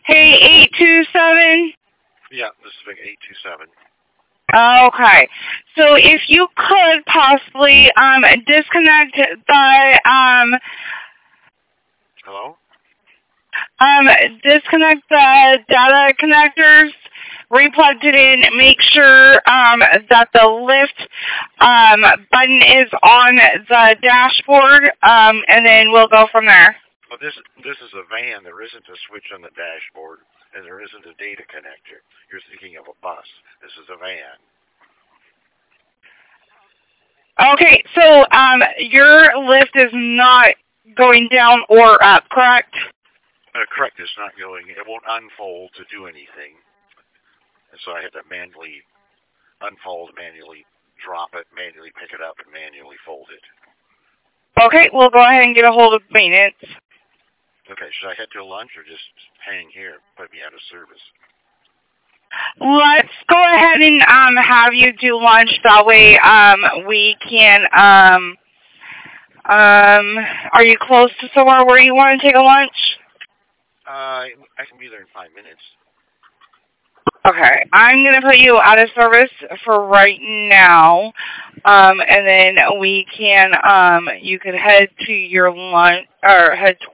Hey, 827. Yeah, this is Vic 827. Okay. So if you could possibly disconnect the Hello? disconnect the data connectors, replugged it in, make sure that the lift button is on the dashboard, and then we'll go from there. Well, this is a van. There isn't a switch on the dashboard, and there isn't a data connector. You're thinking of a bus. This is a van. Okay, so your lift is not going down or up, correct? Correct. It's not going. It won't unfold to do anything. And so I had to manually unfold, manually drop it, manually pick it up, and manually fold it. Okay, we'll go ahead and get a hold of maintenance. Okay, should I head to lunch or just hang here, put me out of service? Let's go ahead and have you do lunch. That way we can, are you close to somewhere where you want to take a lunch? I can be there in 5 minutes. Okay, I'm going to put you out of service for right now, and then we can, you can head to your lunch, or head